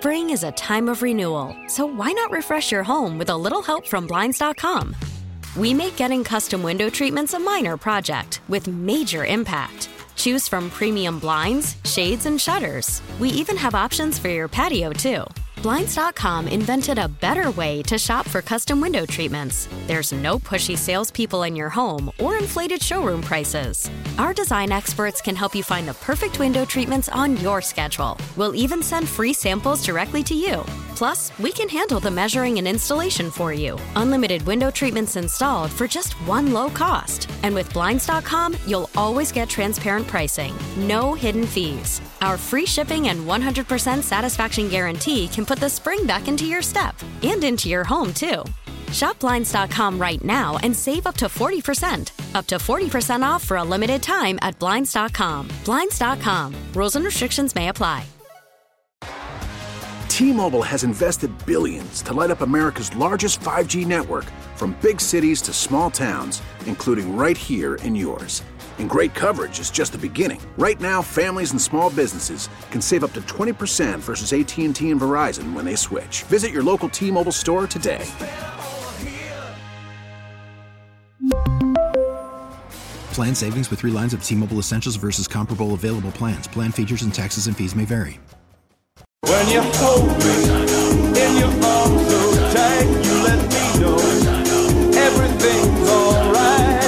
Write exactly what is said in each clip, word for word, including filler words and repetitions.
Spring is a time of renewal, so why not refresh your home with a little help from Blinds dot com? We make getting custom window treatments a minor project with major impact. Choose from premium blinds, shades, and shutters. We even have options for your patio, too. Blinds dot com invented a better way to shop for custom window treatments. There's no pushy salespeople in your home or inflated showroom prices. Our design experts can help you find the perfect window treatments on your schedule. We'll even send free samples directly to you. Plus, we can handle the measuring and installation for you. Unlimited window treatments installed for just one low cost. And with Blinds dot com, you'll always get transparent pricing. No hidden fees. Our free shipping and one hundred percent satisfaction guarantee can put the spring back into your step and into your home, too. Shop Blinds dot com right now and save up to forty percent. Up to forty percent off for a limited time at Blinds dot com. Blinds dot com. Rules and restrictions may apply. T-Mobile has invested billions to light up America's largest five G network, from big cities to small towns, including right here in yours. And great coverage is just the beginning. Right now, families and small businesses can save up to twenty percent versus A T and T and Verizon when they switch. Visit your local T-Mobile store today. Plan savings with three lines of T-Mobile Essentials versus comparable available plans. Plan features and taxes and fees may vary. When you hold me in your arms so tight, you let me know everything's alright.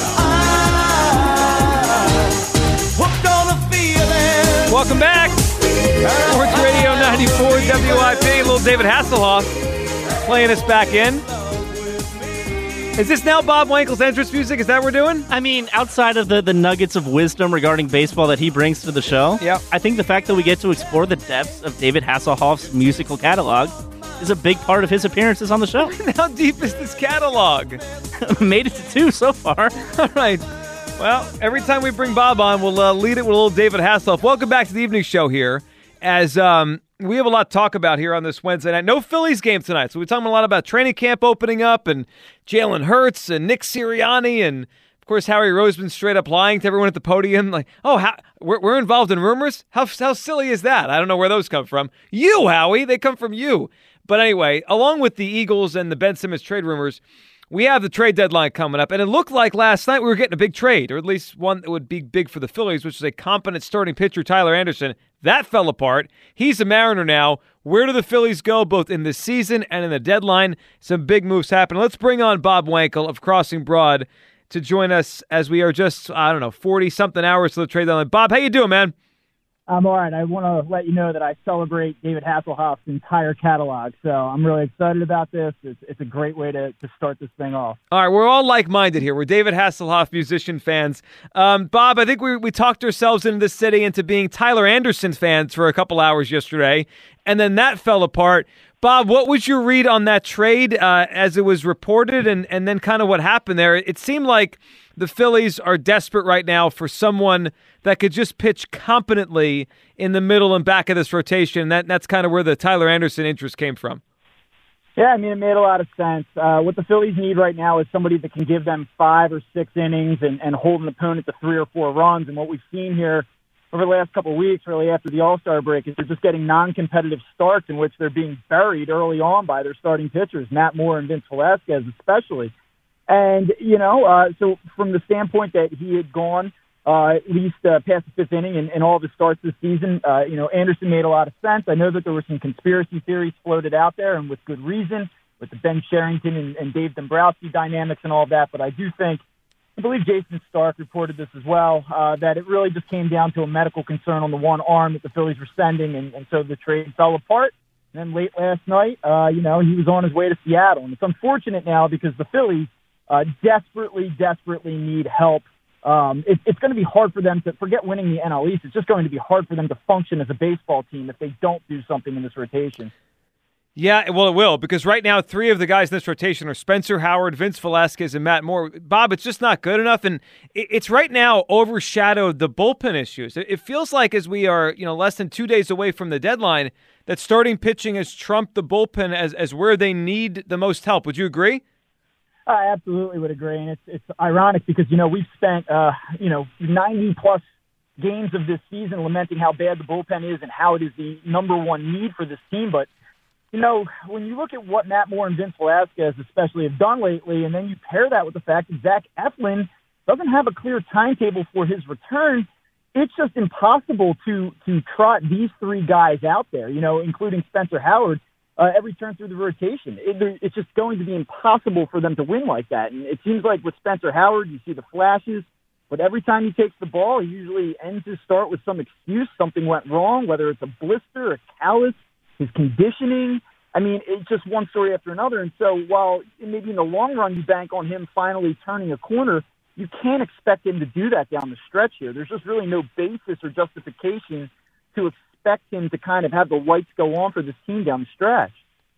I hooked on a feeling. Welcome back. Sports Radio ninety-four W I P. Little David Hasselhoff playing us back in. Is this now Bob Wankel's entrance music? Is that what we're doing? I mean, outside of the, the nuggets of wisdom regarding baseball that he brings to the show, yep. I think the fact that we get to explore the depths of David Hasselhoff's musical catalog is a big part of his appearances on the show. How deep is this catalog? Made it to two so far. All right. Well, every time we bring Bob on, we'll uh, lead it with a little David Hasselhoff. Welcome back to the evening show here. As um, we have a lot to talk about here on this Wednesday night. No Phillies game tonight, so we're talking a lot about training camp opening up and Jalen Hurts and Nick Sirianni and, of course, Howie Roseman straight up lying to everyone at the podium. Like, oh, how, we're, we're involved in rumors? How, how silly is that? I don't know where those come from. You, Howie, they come from you. But anyway, along with the Eagles and the Ben Simmons trade rumors, we have the trade deadline coming up, and it looked like last night we were getting a big trade, or at least one that would be big for the Phillies, which is a competent starting pitcher, Tyler Anderson. That fell apart. He's a Mariner now. Where do the Phillies go, both in the season and in the deadline? Some big moves happen. Let's bring on Bob Wankel of Crossing Broad to join us as we are just, I don't know, forty-something hours to the trade deadline. Bob, how you doing, man? I'm all right. I want to let you know that I celebrate David Hasselhoff's entire catalog, so I'm really excited about this. It's, it's a great way to, to start this thing off. All right, we're all like-minded here. We're David Hasselhoff musician fans. Um, Bob, I think we we talked ourselves into the city into being Tyler Anderson fans for a couple hours yesterday, and then that fell apart. Bob, what was your read on that trade uh, as it was reported, and, and then kind of what happened there? It seemed like the Phillies are desperate right now for someone that could just pitch competently in the middle and back of this rotation. That that's kind of where the Tyler Anderson interest came from. Yeah, I mean, it made a lot of sense. Uh, what the Phillies need right now is somebody that can give them five or six innings and, and hold an opponent to three or four runs. And what we've seen here over the last couple of weeks, really after the All-Star break, is they're just getting non-competitive starts in which they're being buried early on by their starting pitchers, Matt Moore and Vince Velasquez especially. And, you know, uh, so from the standpoint that he had gone uh, at least uh, past the fifth inning in, in all of his starts this season, uh, you know, Anderson made a lot of sense. I know that there were some conspiracy theories floated out there, and with good reason, with the Ben Cherington and, and Dave Dombrowski dynamics and all of that. But I do think, I believe Jason Stark reported this as well, uh, that it really just came down to a medical concern on the one arm that the Phillies were sending, and, and so the trade fell apart. And then late last night, uh, you know, he was on his way to Seattle. And it's unfortunate now because the Phillies uh, desperately, desperately need help. Um, it, it's going to be hard for them to forget winning the N L East. It's just going to be hard for them to function as a baseball team if they don't do something in this rotation. Yeah, well, it will, because right now three of the guys in this rotation are Spencer Howard, Vince Velasquez, and Matt Moore. Bob, it's just not good enough, and it's right now overshadowed the bullpen issues. It feels like as we are, you know, less than two days away from the deadline, that starting pitching has trumped the bullpen as, as where they need the most help. Would you agree? I absolutely would agree, and it's it's ironic because, you know, we've spent, uh, you know, ninety-plus games of this season lamenting how bad the bullpen is and how it is the number one need for this team. But, you know, when you look at what Matt Moore and Vince Velasquez especially have done lately, and then you pair that with the fact that Zach Eflin doesn't have a clear timetable for his return, it's just impossible to to trot these three guys out there, you know, including Spencer Howard, uh, every turn through the rotation. It, it's just going to be impossible for them to win like that. And it seems like with Spencer Howard, you see the flashes, but every time he takes the ball, he usually ends his start with some excuse. Something went wrong, whether it's a blister, a callus, his conditioning. I mean, it's just one story after another. And so while maybe in the long run you bank on him finally turning a corner, you can't expect him to do that down the stretch here. There's just really no basis or justification to expect him to kind of have the lights go on for this team down the stretch.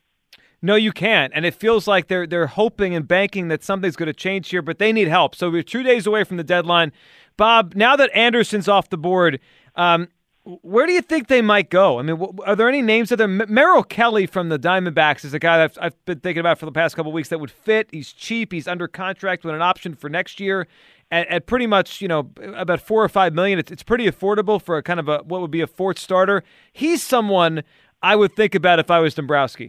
No, you can't. And it feels like they're they're hoping and banking that something's going to change here, but they need help. So we're two days away from the deadline. Bob, now that Anderson's off the board, um, where do you think they might go? I mean, are there any names that are? Merrill Kelly from the Diamondbacks is a guy that I've, I've been thinking about for the past couple of weeks that would fit. He's cheap. He's under contract with an option for next year at, at pretty much, you know, about four or five million. It's, it's pretty affordable for a kind of a what would be a fourth starter. He's someone I would think about if I was Dombrowski.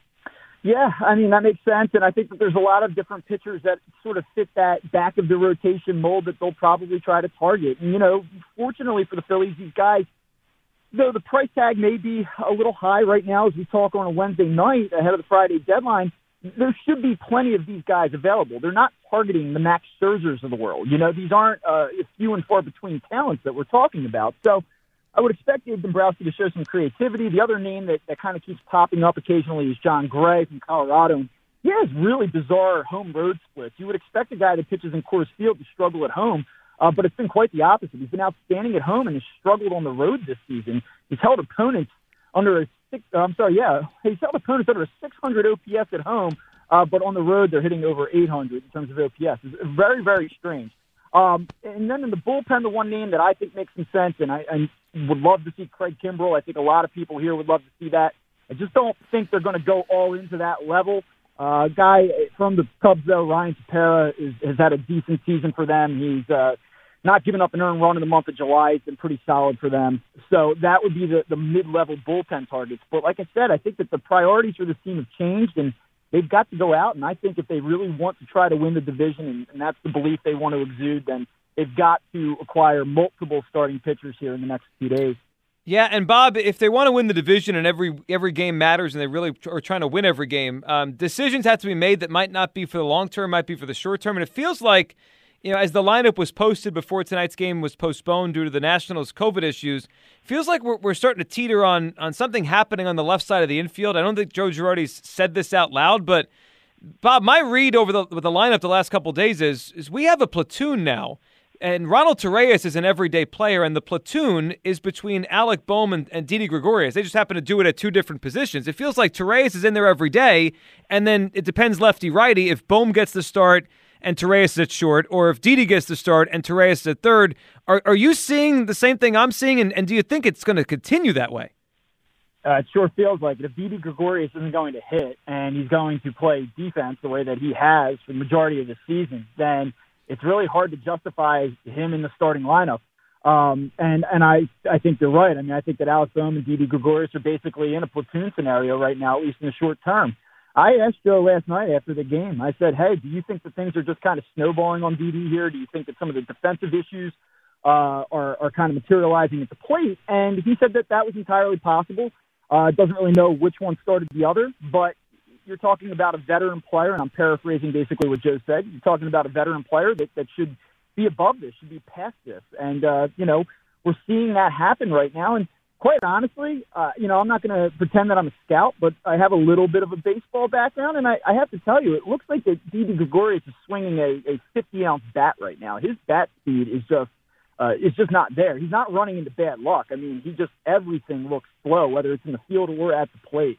Yeah, I mean, that makes sense. And I think that there's a lot of different pitchers that sort of fit that back of the rotation mold that they'll probably try to target. And, you know, fortunately for the Phillies, these guys, though the price tag may be a little high right now as we talk on a Wednesday night ahead of the Friday deadline, there should be plenty of these guys available. They're not targeting the Max Scherzers of the world. You know, these aren't uh, few and far between talents that we're talking about. So I would expect Dave Dombrowski to show some creativity. The other name that, that kind of keeps popping up occasionally is John Gray from Colorado. He has really bizarre home-road splits. You would expect a guy that pitches in Coors Field to struggle at home, Uh, but it's been quite the opposite. He's been outstanding at home and has struggled on the road this season. He's held opponents under a six. Uh, I'm sorry, yeah, he's held opponents under a six hundred O P S at home, uh, but on the road they're hitting over eight hundred in terms of O P S. It's very, very strange. Um, and then in the bullpen, the one name that I think makes some sense, and I, I would love to see Craig Kimbrell. I think a lot of people here would love to see that. I just don't think they're going to go all into that level. Uh, guy from the Cubs, though, Ryan Tepera, is, has had a decent season for them. He's uh, not giving up an earned run in the month of July. It's been pretty solid for them. So that would be the, the mid-level bullpen targets. But like I said, I think that the priorities for this team have changed, and they've got to go out. And I think if they really want to try to win the division, and, and that's the belief they want to exude, then they've got to acquire multiple starting pitchers here in the next few days. Yeah, and Bob, if they want to win the division and every every game matters and they really are trying to win every game, um, decisions have to be made that might not be for the long term, might be for the short term. And it feels like, you know, as the lineup was posted before tonight's game was postponed due to the Nationals' COVID issues, feels like we're, we're starting to teeter on, on something happening on the left side of the infield. I don't think Joe Girardi's said this out loud, but Bob, my read over the with the lineup the last couple of days is is we have a platoon now. And Ronald Torreyes is an everyday player, and the platoon is between Alec Bohm and, and Didi Gregorius. They just happen to do it at two different positions. It feels like Torreyes is in there every day, and then it depends lefty-righty. If Bohm gets the start and Torreyes is at short, or if Didi gets the start and Torreyes is at third, are, are you seeing the same thing I'm seeing, and, and do you think it's going to continue that way? Uh, it sure feels like it. If Didi Gregorius isn't going to hit, and he's going to play defense the way that he has for the majority of the season, then it's really hard to justify him in the starting lineup. Um, and and I, I think you're right. I mean, I think that Alex Bohm and Didi Gregorius are basically in a platoon scenario right now, at least in the short term. I asked Joe last night after the game, I said, hey, do you think that things are just kind of snowballing on Didi here? Do you think that some of the defensive issues uh, are, are kind of materializing at the plate? And he said that that was entirely possible. Uh, doesn't really know which one started the other, but you're talking about a veteran player, and I'm paraphrasing basically what Joe said. You're talking about a veteran player that, that should be above this, should be past this. And, uh, you know, we're seeing that happen right now. And quite honestly, uh, you know, I'm not going to pretend that I'm a scout, but I have a little bit of a baseball background. And I, I have to tell you, it looks like that Didi Gregorius is swinging a, a fifty-ounce bat right now. His bat speed is just uh, is just not there. He's not running into bad luck. I mean, he just, everything looks slow, whether it's in the field or at the plate.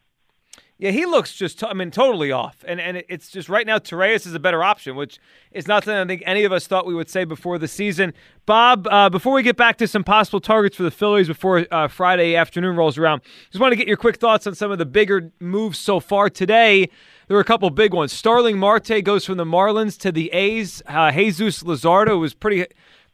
Yeah, he looks just, I mean, totally off. And and it's just right now, Torreyes is a better option, which is not something I think any of us thought we would say before the season. Bob, uh, before we get back to some possible targets for the Phillies before uh, Friday afternoon rolls around, just want to get your quick thoughts on some of the bigger moves so far today. There were a couple big ones. Starling Marte goes from the Marlins to the A's. Uh, Jesus Luzardo was pretty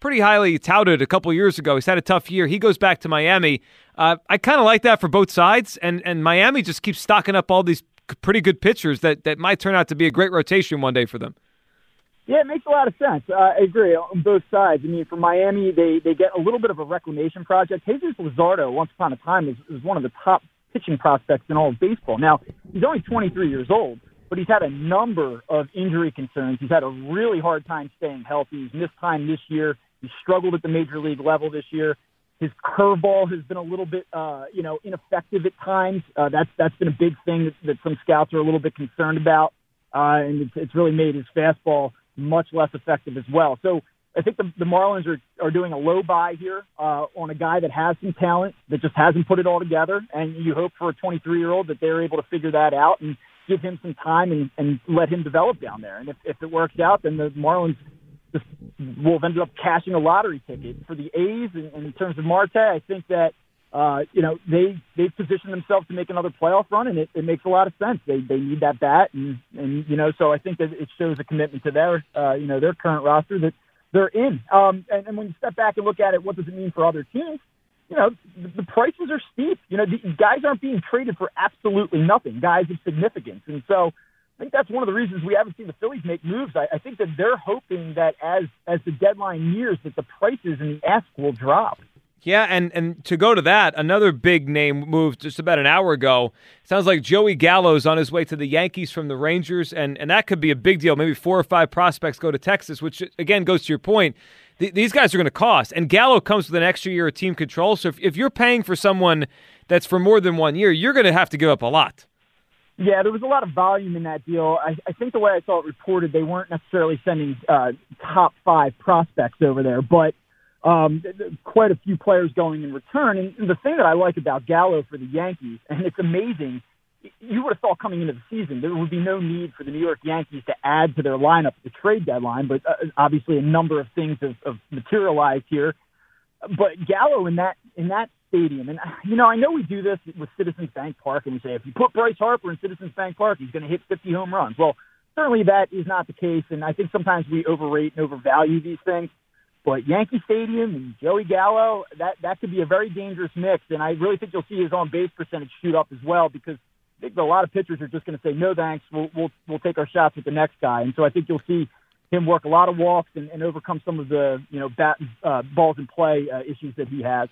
pretty highly touted a couple years ago. He's had a tough year. He goes back to Miami. Uh, I kind of like that for both sides, and, and Miami just keeps stocking up all these pretty good pitchers that, that might turn out to be a great rotation one day for them. Yeah, it makes a lot of sense. Uh, I agree on both sides. I mean, for Miami, they, they get a little bit of a reclamation project. Jesus Luzardo, once upon a time, was, was one of the top pitching prospects in all of baseball. Now, he's only twenty-three years old, but he's had a number of injury concerns. He's had a really hard time staying healthy. He's missed time this year. He struggled at the major league level this year. His curveball has been a little bit, uh, you know, ineffective at times. Uh, that's that's been a big thing that, that some scouts are a little bit concerned about, uh, and it's, it's really made his fastball much less effective as well. So I think the, the Marlins are, are doing a low buy here uh, on a guy that has some talent that just hasn't put it all together. And you hope for a twenty-three-year-old that they're able to figure that out and give him some time and, and let him develop down there. And if, if it works out, then the Marlins just will have ended up cashing a lottery ticket. For the A's, and, and in terms of Marte, I think that Uh, you know, they, they've positioned themselves to make another playoff run, and it, it makes a lot of sense. They they need that bat, and, and, you know, so I think that it shows a commitment to their, uh, you know, their current roster that they're in. Um, and, and when you step back and look at it, what does it mean for other teams? You know, the, the prices are steep. You know, the guys aren't being traded for absolutely nothing, guys of significance. And so I think that's one of the reasons we haven't seen the Phillies make moves. I, I think that they're hoping that as, as the deadline nears, that the prices and the ask will drop. Yeah, and, and to go to that, another big name moved just about an hour ago. Sounds like Joey Gallo's on his way to the Yankees from the Rangers, and, and that could be a big deal. Maybe four or five prospects go to Texas, which, again, goes to your point. Th- these guys are going to cost, and Gallo comes with an extra year of team control, so if, if you're paying for someone that's for more than one year, you're going to have to give up a lot. Yeah, there was a lot of volume in that deal. I, I think the way I saw it reported, they weren't necessarily sending uh, top five prospects over there, but Um, quite a few players going in return. And the thing that I like about Gallo for the Yankees, and it's amazing, you would have thought coming into the season there would be no need for the New York Yankees to add to their lineup at the trade deadline, but uh, obviously a number of things have, have materialized here. But Gallo in that in that stadium, and you know, I know we do this with Citizens Bank Park, and we say if you put Bryce Harper in Citizens Bank Park, he's going to hit fifty home runs. Well, certainly that is not the case, and I think sometimes we overrate and overvalue these things. But Yankee Stadium and Joey Gallo, that, that could be a very dangerous mix. And I really think you'll see his on base percentage shoot up as well, because I think a lot of pitchers are just going to say, no, thanks, we'll, we'll, we'll take our shots with the next guy. And so I think you'll see him work a lot of walks and, and overcome some of the, you know, bat, uh, balls in play uh, issues that he has.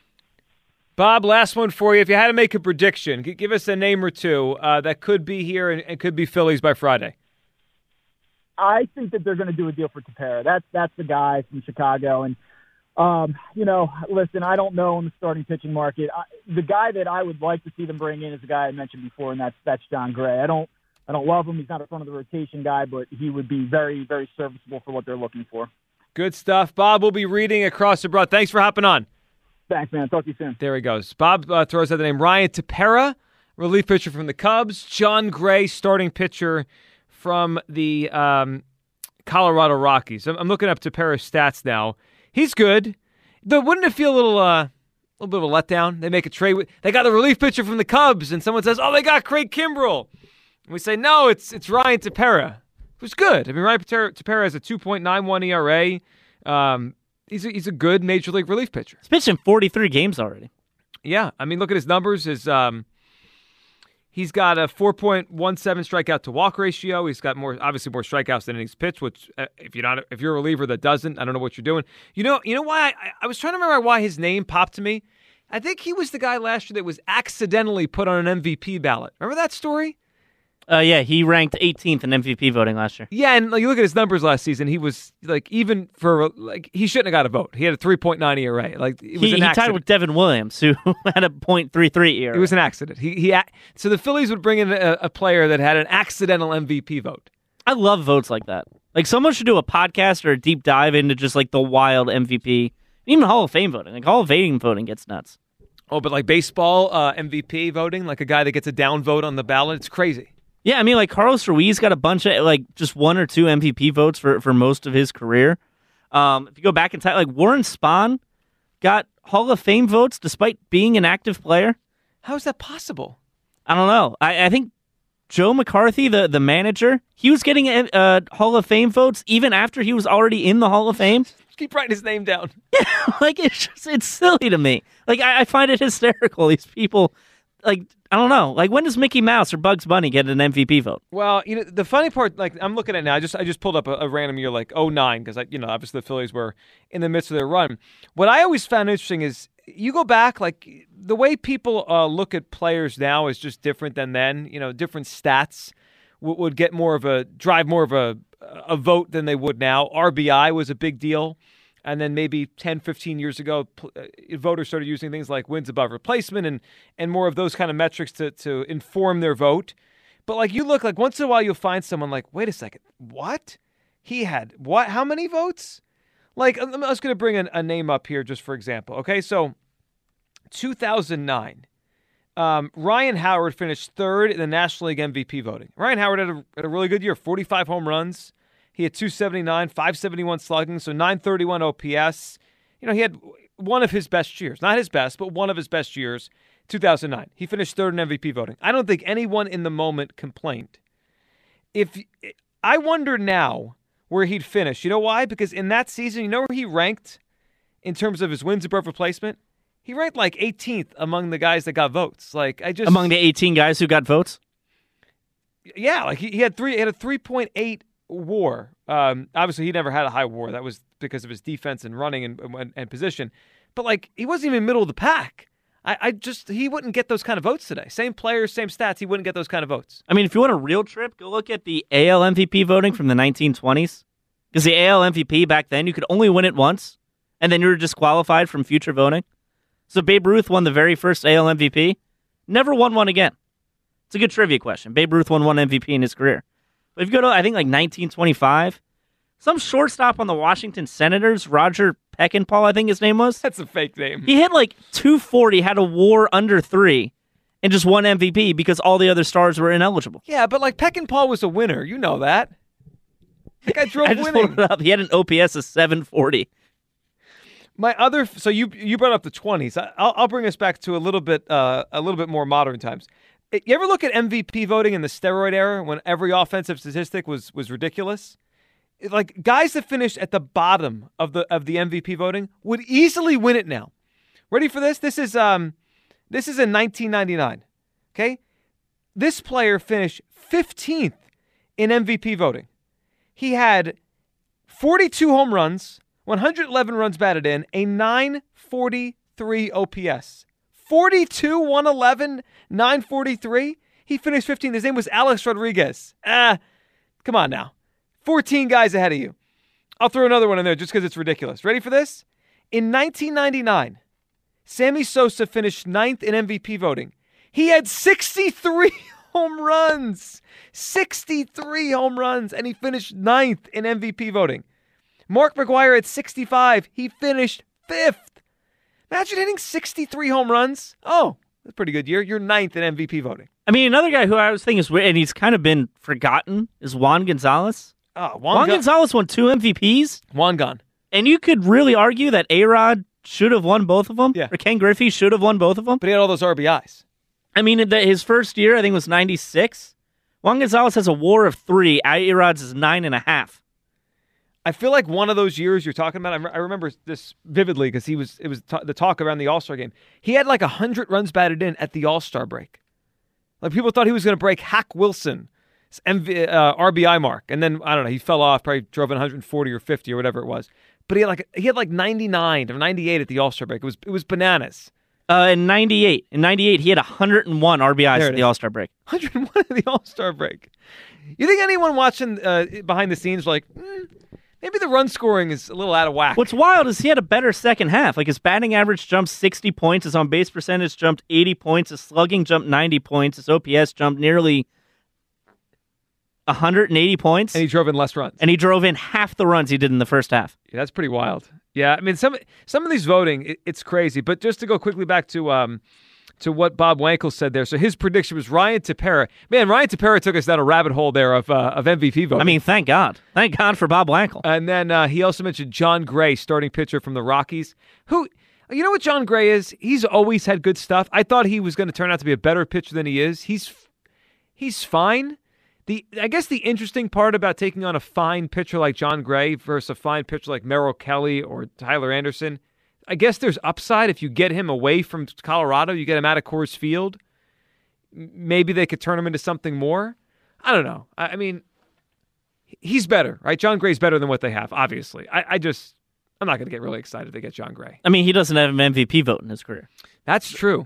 Bob, last one for you. If you had to make a prediction, give us a name or two uh, that could be here and, and could be Phillies by Friday. I think that they're going to do a deal for Tepera. That's that's the guy from Chicago. And, um, you know, listen, I don't know in the starting pitching market. I, the guy that I would like to see them bring in is the guy I mentioned before, and that's that's John Gray. I don't I don't love him. He's not a front of the rotation guy, but he would be very, very serviceable for what they're looking for. Good stuff. Bob will be reading across the broad. Thanks for hopping on. Thanks, man. Talk to you soon. There he goes. Bob uh, throws out the name Ryan Tepera, relief pitcher from the Cubs. John Gray, starting pitcher from the um, Colorado Rockies. I'm, I'm looking up Tepera's stats now. He's good. The, wouldn't it feel a little, uh, a little bit of a letdown? They make a trade. With, they got the relief pitcher from the Cubs, and someone says, "Oh, they got Craig Kimbrell." And we say, "No, it's it's Ryan Tepera." Who's good. I mean, Ryan Tepera, Tepera has a two point nine one E R A. Um, he's a, he's a good major league relief pitcher. He's pitched in forty-three games already. Yeah, I mean, look at his numbers. His um. He's got a four point one seven strikeout to walk ratio. He's got more, obviously more strikeouts than innings pitched, which uh, if you're not, if you're a reliever that doesn't, I don't know what you're doing. You know, you know why I, I was trying to remember why his name popped to me. I think he was the guy last year that was accidentally put on an M V P ballot. Remember that story? Uh, yeah, he ranked eighteenth in M V P voting last year. Yeah, and like, you look at his numbers last season, he was like, even for like, he shouldn't have got a vote. He had a three point nine E R A. Like it was he, an he accident. tied with Devin Williams, who had a point three three E R A. It was an accident. He he. So the Phillies would bring in a, a player that had an accidental M V P vote. I love votes like that. Like someone should do a podcast or a deep dive into just like the wild M V P, even Hall of Fame voting. Like Hall of Fame voting gets nuts. Oh, but like baseball uh, M V P voting, like a guy that gets a down vote on the ballot, it's crazy. Yeah, I mean, like, Carlos Ruiz got a bunch of, like, just one or two M V P votes for, for most of his career. Um, if you go back in time, like, Warren Spahn got Hall of Fame votes despite being an active player. How is that possible? I don't know. I, I think Joe McCarthy, the, the manager, he was getting uh, Hall of Fame votes even after he was already in the Hall of Fame. keep writing his name down. Yeah, like it's just it's silly to me. Like I, I find it hysterical. These people, like I don't know. Like when does Mickey Mouse or Bugs Bunny get an M V P vote? Well, you know the funny part, like I'm looking at it now. I just I just pulled up a, a random year like oh nine because I you know obviously the Phillies were in the midst of their run. What I always found interesting is you go back like the way people uh, look at players now is just different than then. You know, different stats w- would get more of a drive more of a a vote than they would now. R B I was a big deal. And then maybe ten, fifteen years ago, uh, voters started using things like wins above replacement and and more of those kind of metrics to, to inform their vote. But like you look like once in a while you'll find someone like, wait a second, what? He had what? How many votes? Like I'm just going to bring a, a name up here just for example. Okay, so two thousand nine, um, Ryan Howard finished third in the National League M V P voting. Ryan Howard had a, had a really good year, forty-five home runs. He had two seventy-nine, five seventy-one slugging, so nine thirty-one O P S. You know, he had one of his best years. Not his best, but one of his best years, two thousand nine. He finished third in M V P voting. I don't think anyone in the moment complained. If I wonder now where he'd finish. You know why? Because in that season, you know where he ranked in terms of his wins above replacement? He ranked like eighteenth among the guys that got votes. Like I just Among the eighteen guys who got votes? Yeah, like he, he had three he had a three point eight WAR. Um, obviously, he never had a high WAR. That was because of his defense and running and, and, and position. But like, he wasn't even middle of the pack. I, I just he wouldn't get those kind of votes today. Same players, same stats. He wouldn't get those kind of votes. I mean, if you want a real trip, go look at the A L M V P voting from the nineteen twenties. Because the A L M V P back then, you could only win it once, and then you were disqualified from future voting. So Babe Ruth won the very first A L M V P, never won one again. It's a good trivia question. Babe Ruth won one M V P in his career. But if you go to, I think, like nineteen twenty-five, some shortstop on the Washington Senators, Roger Peckinpah, I think his name was. That's a fake name. He hit like two forty, had a WAR under three, and just won M V P because all the other stars were ineligible. Yeah, but like Peckinpah was a winner. You know that. That guy drove I just winning. pulled it up. He had an O P S of seven forty. My other, so you you brought up the twenties. I'll I'll bring us back to a little bit uh, a little bit more modern times. You ever look at M V P voting in the steroid era when every offensive statistic was was ridiculous? Like guys that finished at the bottom of the of the M V P voting would easily win it now. Ready for this? This is um this is in nineteen ninety-nine. Okay? This player finished fifteenth in M V P voting. He had forty-two home runs, one hundred eleven runs batted in, a nine forty-three O P S. forty-two, one eleven, nine forty-three. He finished fifteenth. His name was Alex Rodriguez. Ah, come on now. fourteen guys ahead of you. I'll throw another one in there just because it's ridiculous. Ready for this? In nineteen ninety-nine, Sammy Sosa finished ninth in M V P voting. He had sixty-three home runs. sixty-three home runs, and he finished ninth in M V P voting. Mark McGwire at sixty-five. He finished fifth. Imagine hitting sixty-three home runs. Oh, that's a pretty good year. You're ninth in M V P voting. I mean, another guy who I was thinking is weird, and he's kind of been forgotten, is Juan Gonzalez. Oh, Juan, Juan Gon- Gonzalez won two M V Ps. Juan gone. And you could really argue that A-Rod should have won both of them. Yeah. Or Ken Griffey should have won both of them. But he had all those R B Is. I mean, the, his first year, I think, was ninety-six. Juan Gonzalez has a WAR of three. A-Rod's is nine and a half. I feel like one of those years you're talking about, I, re- I remember this vividly because he was it was t- the talk around the All-Star game. He had like one hundred runs batted in at the All-Star break. Like people thought he was going to break Hack Wilson's M V, uh, R B I mark. And then, I don't know, he fell off, probably drove in one hundred forty or fifty or whatever it was. But he had like he had like ninety-nine or ninety-eight at the All-Star break. It was it was bananas. Uh, in ninety-eight. In ninety-eight, he had one hundred one R B Is at the is. All-Star break. one hundred one at the All-Star break. You think anyone watching uh, behind the scenes like, mm, maybe the run scoring is a little out of whack? What's wild is he had a better second half. Like his batting average jumped sixty points, his on-base percentage jumped eighty points, his slugging jumped ninety points, his O P S jumped nearly one hundred eighty points. And he drove in less runs. And he drove in half the runs he did in the first half. Yeah, that's pretty wild. Yeah, I mean, some some of these voting, it, it's crazy. But just to go quickly back to um to what Bob Wankel said there. So his prediction was Ryan Tepera. Man, Ryan Tepera took us down a rabbit hole there of uh, of M V P voting. I mean, thank God. Thank God for Bob Wankel. And then uh, he also mentioned John Gray, starting pitcher from the Rockies, who, you know what John Gray is? He's always had good stuff. I thought he was going to turn out to be a better pitcher than he is. He's he's fine. The I guess the interesting part about taking on a fine pitcher like John Gray versus a fine pitcher like Merrill Kelly or Tyler Anderson, I guess there's upside if you get him away from Colorado, you get him out of Coors Field. Maybe they could turn him into something more. I don't know. I, I mean, he's better, right? John Gray's better than what they have, obviously. I, I just, I'm not going to get really excited to get John Gray. I mean, he doesn't have an M V P vote in his career. That's true.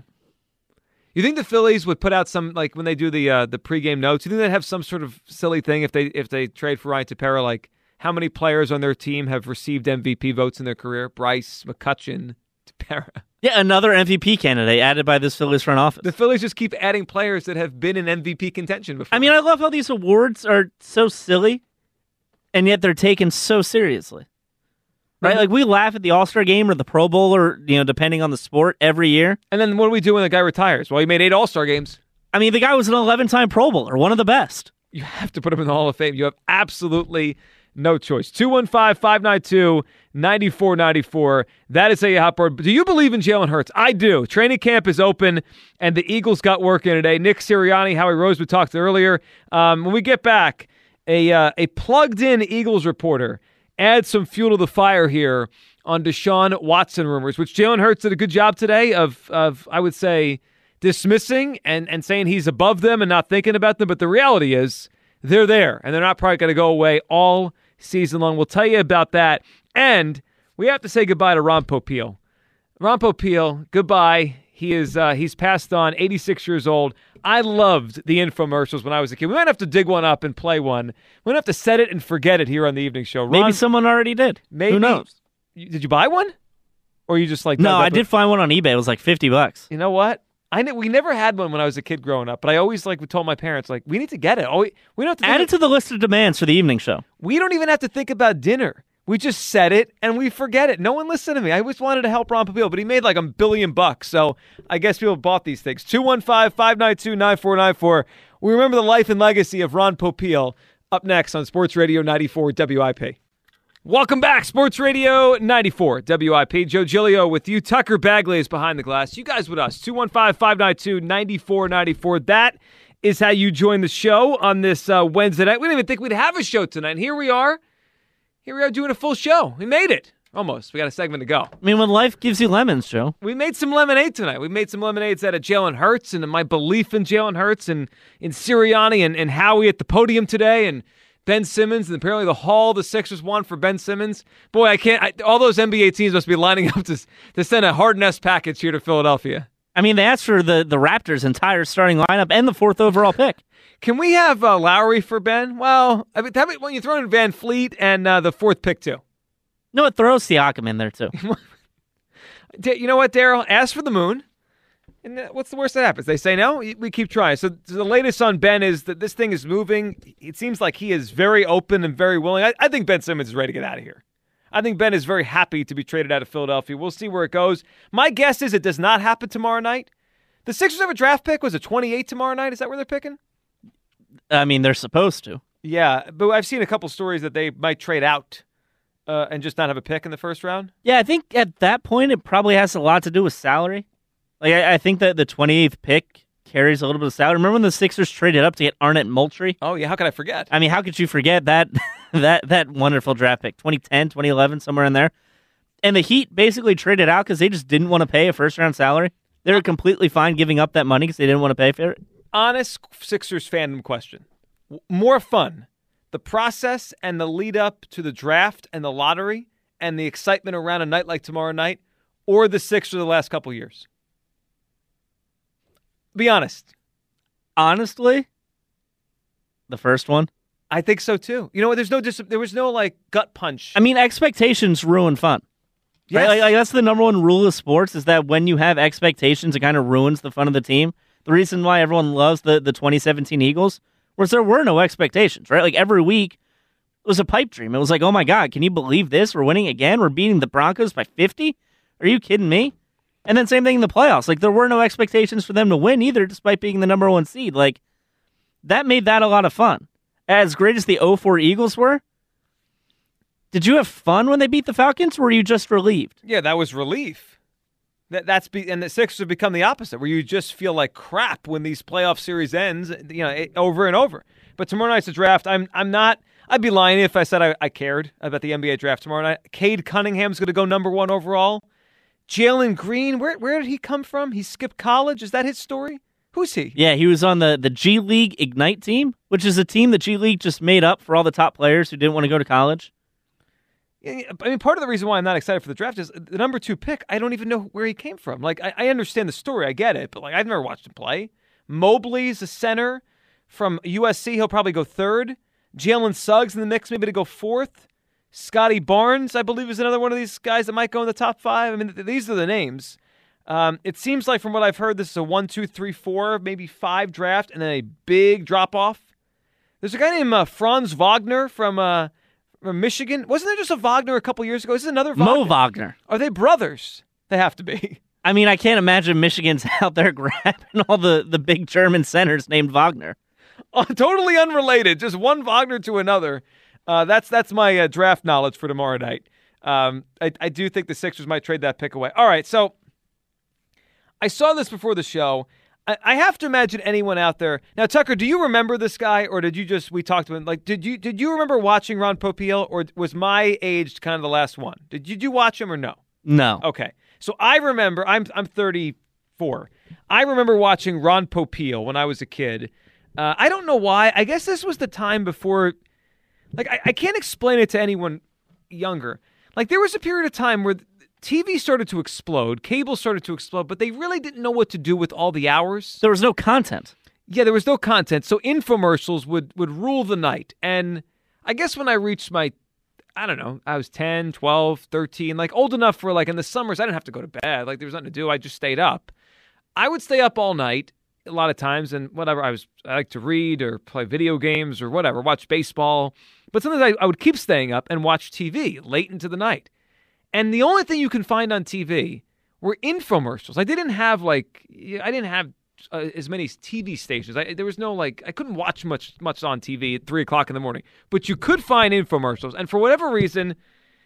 You think the Phillies would put out some, like when they do the uh, the pregame notes, you think they'd have some sort of silly thing if they if they trade for Ryan Tepera, like how many players on their team have received M V P votes in their career? Bryce, McCutchen, Tepera. Yeah, another M V P candidate added by this Phillies front office. The Phillies just keep adding players that have been in M V P contention before. I mean, I love how these awards are so silly, and yet they're taken so seriously. Right? Like, we laugh at the All-Star game or the Pro Bowl or, you know, depending on the sport every year. And then what do we do when the guy retires? Well, he made eight All-Star games. I mean, the guy was an eleven-time Pro Bowler, one of the best. You have to put him in the Hall of Fame. You have absolutely no choice. two one five, five nine two, nine four nine four. That is a hot board. Do you believe in Jalen Hurts? I do. Training camp is open, and the Eagles got work in today. Nick Sirianni, Howie Rose, we talked earlier. Um, when we get back, a uh, a plugged-in Eagles reporter add some fuel to the fire here on Deshaun Watson rumors, which Jalen Hurts did a good job today of, of I would say, dismissing and, and saying he's above them and not thinking about them. But the reality is they're there, and they're not probably going to go away all season long. We'll tell you about that. And we have to say goodbye to Ron Popeil. Ron Popeil, goodbye. He is uh, he's passed on, eighty-six years old. I loved the infomercials when I was a kid. We might have to dig one up and play one. We might have to set it and forget it here on the evening show. Ron, maybe someone already did. Maybe, Who knows? Did you buy one? Or you just like... No, I did find one on eBay. It was like fifty bucks. You know what? I ne- We never had one when I was a kid growing up, but I always like told my parents, like, we need to get it. Oh, we, we don't have to Add it of, to the list of demands for the evening show. We don't even have to think about dinner. We just set it, and we forget it. No one listened to me. I always wanted to help Ron Popeil, but he made like a billion bucks, so I guess people bought these things. two one five, five nine two, nine four nine four. We remember the life and legacy of Ron Popeil up next on Sports Radio ninety-four W I P. Welcome back, Sports Radio ninety-four W I P. Joe Giglio with you. Tucker Bagley is behind the glass. You guys with us. two one five, five nine two, nine four nine four. That is how you join the show on this uh, Wednesday night. We didn't even think we'd have a show tonight, and here we are. Here we are doing a full show. We made it. Almost. We got a segment to go. I mean, when life gives you lemons, Joe. We made some lemonade tonight. We made some lemonades out of Jalen Hurts and my belief in Jalen Hurts and in Sirianni and, and Howie at the podium today and Ben Simmons and apparently the haul the Sixers won for Ben Simmons. Boy, I can't. I, all those N B A teams must be lining up to, to send a hard-nest package here to Philadelphia. I mean, they asked for the, the Raptors' entire starting lineup and the fourth overall pick. Can we have uh, Lowry for Ben? Well, I mean, that, when you throw in Van Fleet and uh, the fourth pick, too. No, it throws Siakam in there, too. You know what, Daryl? Ask for the moon. And what's the worst that happens? They say no? We keep trying. So, so the latest on Ben is that this thing is moving. It seems like he is very open and very willing. I, I think Ben Simmons is ready to get out of here. I think Ben is very happy to be traded out of Philadelphia. We'll see where it goes. My guess is it does not happen tomorrow night. The Sixers have a draft pick. Was it twenty-eight tomorrow night? Is that where they're picking? I mean, they're supposed to. Yeah, but I've seen a couple stories that they might trade out uh, and just not have a pick in the first round. Yeah, I think at that point it probably has a lot to do with salary. Like, I, I think that the twenty-eighth pick carries a little bit of salary. Remember when the Sixers traded up to get Arnett Moultrie? Oh, yeah, how could I forget? I mean, how could you forget that that that wonderful draft pick? twenty ten, twenty eleven, somewhere in there. And the Heat basically traded out because they just didn't want to pay a first-round salary. They were completely fine giving up that money because they didn't want to pay for it. Honest Sixers fandom question. More fun, the process and the lead up to the draft and the lottery and the excitement around a night like tomorrow night, or the Sixers the last couple years? Be honest. Honestly, the first one. I think so too. You know what? There's no dis- there was no like gut punch. I mean, expectations ruin fun. Yes. Right? Like, like that's the number one rule of sports, is that when you have expectations, it kind of ruins the fun of the team. The reason why everyone loves the, the twenty seventeen Eagles was there were no expectations, right? Like every week it was a pipe dream. It was like, oh my God, can you believe this? We're winning again. We're beating the Broncos by fifty. Are you kidding me? And then same thing in the playoffs. Like there were no expectations for them to win either, despite being the number one seed. Like that made that a lot of fun. As great as the oh four Eagles were, did you have fun when they beat the Falcons, or were you just relieved? Yeah, that was relief. That that's be, and the Sixers have become the opposite, where you just feel like crap when these playoff series ends, you know, over and over. But tomorrow night's the draft. I'm I'm not. I'd be lying if I said I, I cared about the N B A draft tomorrow night. Cade Cunningham's going to go number one overall. Jalen Green, where where did he come from? He skipped college. Is that his story? Who's he? Yeah, he was on the, the G League Ignite team, which is a team that G League just made up for all the top players who didn't want to go to college. I mean, part of the reason why I'm not excited for the draft is the number two pick. I don't even know where he came from. Like, I, I understand the story. I get it. But, like, I've never watched him play. Mobley's a center from U S C. He'll probably go third. Jalen Suggs in the mix, maybe to go fourth. Scotty Barnes, I believe, is another one of these guys that might go in the top five. I mean, th- these are the names. Um, it seems like, from what I've heard, this is a one, two, three, four, maybe five draft, and then a big drop-off. There's a guy named uh, Franz Wagner from... Uh, From Michigan. Wasn't there just a Wagner a couple years ago? Is this another Wagner? Mo Wagner. Are they brothers? They have to be. I mean, I can't imagine Michigan's out there grabbing all the, the big German centers named Wagner. Oh, totally unrelated. Just one Wagner to another. Uh, that's that's my uh, draft knowledge for tomorrow night. Um, I, I do think the Sixers might trade that pick away. All right, so I saw this before the show. I have to imagine anyone out there now. Tucker, do you remember this guy, or did you just we talked to him? Like, did you did you remember watching Ron Popeil, or was my age kind of the last one? Did you, did you watch him or no? No. Okay, so I remember. I'm I'm thirty-four. I remember watching Ron Popeil when I was a kid. Uh, I don't know why. I guess this was the time before. Like, I, I can't explain it to anyone younger. Like, there was a period of time where T V started to explode, cable started to explode, but they really didn't know what to do with all the hours. There was no content. Yeah, there was no content, so infomercials would, would rule the night. And I guess when I reached my, I don't know, I was ten, twelve, thirteen, like old enough for, like, in the summers, I didn't have to go to bed. Like, there was nothing to do. I just stayed up. I would stay up all night a lot of times, and whatever. I was, I like to read or play video games or whatever, watch baseball. But sometimes I, I would keep staying up and watch T V late into the night. And the only thing you can find on T V were infomercials. I didn't have like I didn't have uh, as many T V stations. I, there was no like I couldn't watch much much on T V at three o'clock in the morning. But you could find infomercials, and for whatever reason,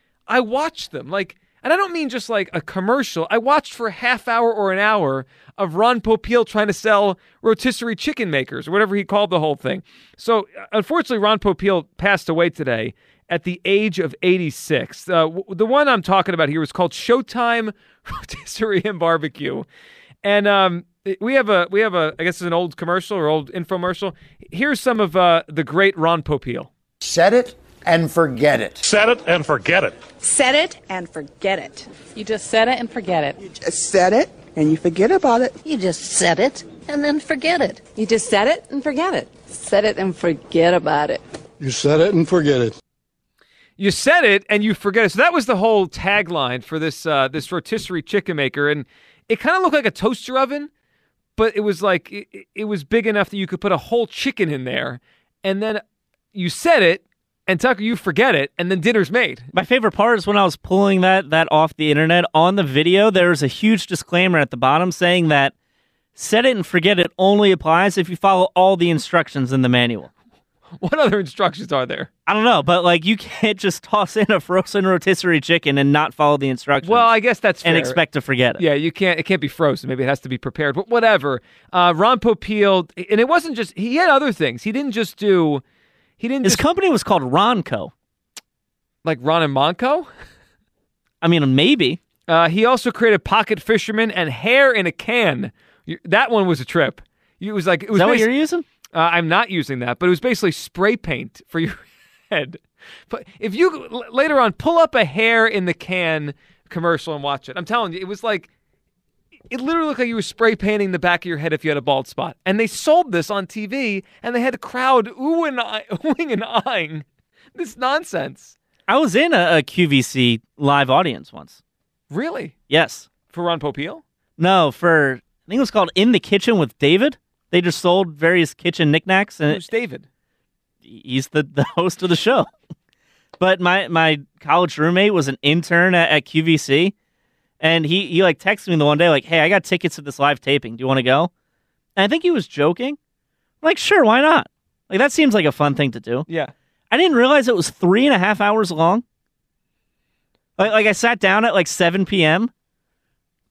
I watched them. Like, and I don't mean just like a commercial. I watched for a half hour or an hour of Ron Popeil trying to sell rotisserie chicken makers or whatever he called the whole thing. So unfortunately, Ron Popeil passed away today at the age of eighty-six. Uh, w- the one I'm talking about here is called Showtime Rotisserie and Barbecue. And um, we have a, we have a, I guess it's an old commercial or old infomercial. Here's some of uh, the great Ron Popeil. Set it and forget it. Set it and forget it. Set it and forget it. You just set it and forget it. You just set it and you forget about it. You just set it and then forget it. You just set it and forget it. Set it and forget about it. You set it and forget it. You said it and you forget it. So that was the whole tagline for this uh, this rotisserie chicken maker, and it kind of looked like a toaster oven, but it was like it, it was big enough that you could put a whole chicken in there, and then you said it, and Tucker, you forget it, and then dinner's made. My favorite part is when I was pulling that that off the internet on the video. There was a huge disclaimer at the bottom saying that set it and forget it only applies if you follow all the instructions in the manual. What other instructions are there? I don't know, but like you can't just toss in a frozen rotisserie chicken and not follow the instructions. Well, I guess that's fair. And expect to forget it. Yeah, you can't. It can't be frozen. Maybe it has to be prepared. But whatever. Uh, Ron Popeil, and it wasn't just. He had other things. He didn't just do. He didn't. His just, company was called Ronco. Like Ron and Monco? I mean, maybe. Uh, he also created Pocket Fisherman and Hair in a Can. That one was a trip. It was like. It was Is that basi- what you're using? Uh, I'm not using that, but it was basically spray paint for your head. But if you l- later on pull up a Hair in the Can commercial and watch it, I'm telling you, it was like it literally looked like you were spray painting the back of your head if you had a bald spot. And they sold this on T V, and they had a crowd ooh and I- oohing and eyeing this nonsense. I was in a, a Q V C live audience once. Really? Yes. For Ron Popeil? No, for I think it was called In the Kitchen with David. They just sold various kitchen knickknacks. And Who's David? He's the, the host of the show. But my, my college roommate was an intern at, at Q V C, and he, he like texted me the one day like, hey, I got tickets to this live taping. Do you want to go? And I think he was joking. I'm like, sure, why not? Like, that seems like a fun thing to do. Yeah. I didn't realize it was three and a half hours long. Like, like I sat down at like seven p.m.,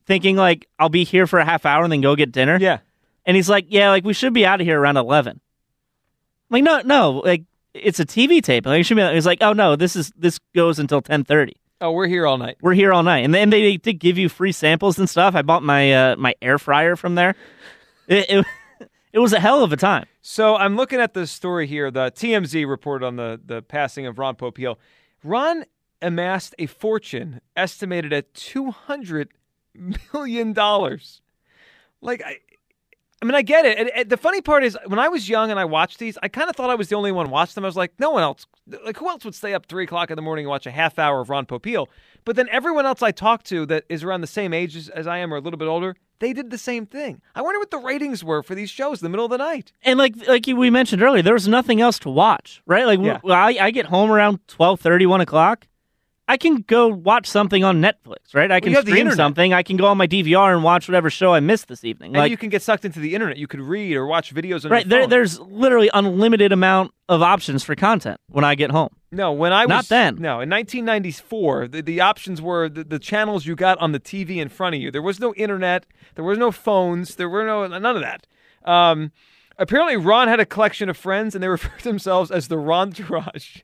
thinking like I'll be here for a half hour and then go get dinner. Yeah. And he's like, yeah, like we should be out of here around eleven. I'm like, no, no, like it's a T V tape. Like, it should be. He's like, oh no, this is this goes until ten thirty. Oh, we're here all night. We're here all night, and then they did give you free samples and stuff. I bought my uh, my air fryer from there. It, it it was a hell of a time. So I'm looking at the story here. The T M Z reported on the the passing of Ron Popeil. Ron amassed a fortune estimated at two hundred million dollars. Like, I, I mean, I get it. And, and the funny part is, when I was young and I watched these, I kind of thought I was the only one watching them. I was like, no one else. Like, who else would stay up three o'clock in the morning and watch a half hour of Ron Popeil? But then everyone else I talked to that is around the same age as, as I am or a little bit older, they did the same thing. I wonder what the ratings were for these shows in the middle of the night. And like like we mentioned earlier, there was nothing else to watch, right? Like, Yeah. w- I, I get home around twelve thirty, one o'clock. I can go watch something on Netflix, right? I can you have the stream internet. something. I can go on my D V R and watch whatever show I missed this evening. And Like, you can get sucked into the internet. You could read or watch videos on right, your there, phone. there's literally unlimited amount of options for content when I get home. No, when I was... Not then. No, in nineteen ninety-four, the, the options were the, the channels you got on the T V in front of you. There was no internet. There was no phones. There were no... None of that. Um, apparently, Ron had a collection of friends, and they referred to themselves as the Rontourage.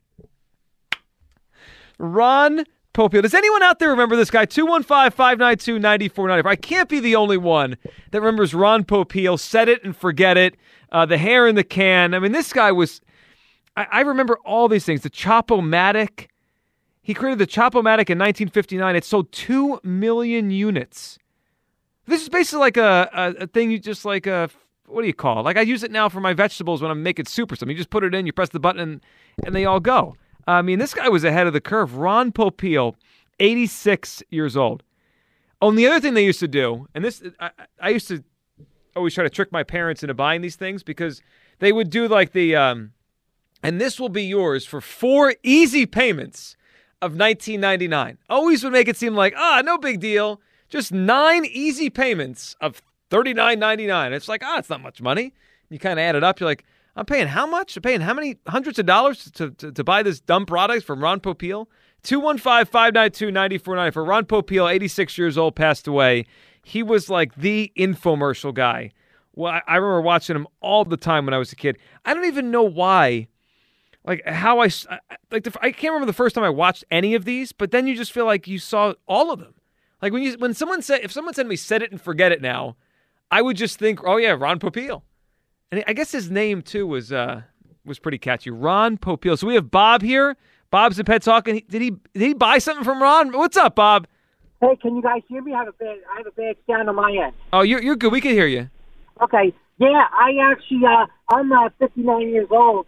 Ron Popeil. Does anyone out there remember this guy? two one five, five nine two, nine four nine four. I can't be the only one that remembers Ron Popeil. Set it and forget it. Uh, the hair in the can. I mean, this guy was... I, I remember all these things. The Chopomatic. He created the Chopomatic in nineteen fifty-nine. It sold two million units. This is basically like a, a, a thing you just like a... What do you call it? Like I use it now for my vegetables when I'm making soup or something. You just put it in, you press the button, and, and they all go. I mean, this guy was ahead of the curve. Ron Popeil, eighty-six years old. Oh, and the other thing they used to do, and this, I, I used to always try to trick my parents into buying these things because they would do like the, um, and this will be yours for four easy payments of nineteen ninety-nine. Always would make it seem like, ah, no big deal. Just nine easy payments of thirty-nine ninety-nine. It's like, ah, it's not much money. You kind of add it up. You're like, I'm paying how much? I'm paying how many hundreds of dollars to, to, to buy this dumb product from Ron Popeil? two one five, five nine two, nine four nine four. Ron Popeil, eighty-six years old, passed away. He was like the infomercial guy. Well, I, I remember watching him all the time when I was a kid. I don't even know why. Like how I, like the, I can't remember the first time I watched any of these, but then you just feel like you saw all of them. Like when you, when someone said, if someone said to me, set it and forget it now, I would just think, oh yeah, Ron Popeil. And I guess his name, too, was uh, was pretty catchy. Ron Popeil. So we have Bob here. Bob's the Pet Talking. Did he did he buy something from Ron? What's up, Bob? Hey, can you guys hear me? I have a bad I have a bad sound on my end. Oh, you're you're good. We can hear you. Okay. Yeah, I actually uh, I'm uh, fifty-nine years old.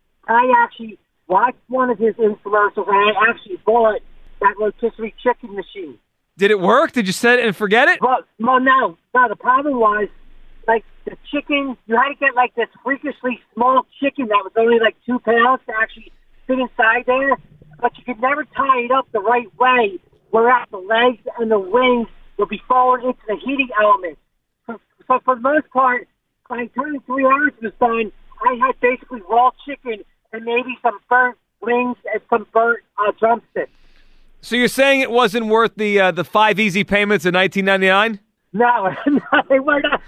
I actually watched one of his infomercials, and I actually bought that rotisserie chicken machine. Did it work? Did you set it and forget it? Well, well, no. No, the problem was, like, the chicken, you had to get, like, this freakishly small chicken that was only, like, two pounds to actually fit inside there, but you could never tie it up the right way, whereas the legs and the wings would be falling into the heating element. So, so for the most part, by the time three hours was done, I had basically raw chicken and maybe some burnt wings and some burnt uh, drumsticks. So you're saying it wasn't worth the uh, the five easy payments in nineteen ninety-nine? No, no, they were not.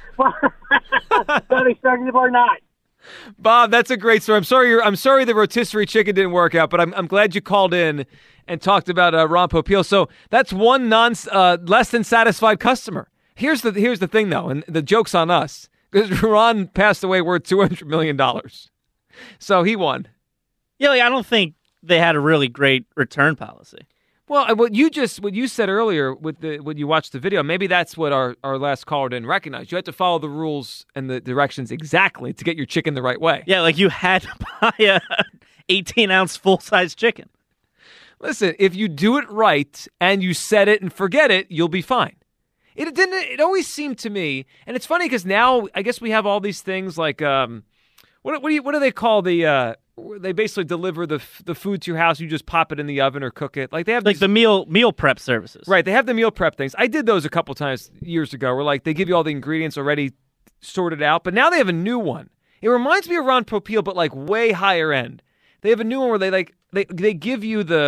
No, they certainly were not. Bob, that's a great story. I'm sorry. You're, I'm sorry the rotisserie chicken didn't work out, but I'm I'm glad you called in and talked about uh, Ron Popeil. So that's one non uh, less than satisfied customer. Here's the here's the thing though, and the joke's on us because Ron passed away worth two hundred million dollars, so he won. Yeah, like, I don't think they had a really great return policy. Well, what you just what you said earlier with the when you watched the video, maybe that's what our, our last caller didn't recognize. You had to follow the rules and the directions exactly to get your chicken the right way. Yeah, like you had to buy a eighteen ounce full size chicken. Listen, if you do it right and you set it and forget it, you'll be fine. It didn't. It always seemed to me, and it's funny because now I guess we have all these things like um, what what do you, what do they call the uh, they basically deliver the the food to your house. You just pop it in the oven or cook it. Like they have like these, the meal meal prep services. Right. They have the meal prep things. I did those a couple times years ago where like they give you all the ingredients already sorted out. But now they have a new one. It reminds me of Ron Popeil, but like way higher end. They have a new one where they like they they give you the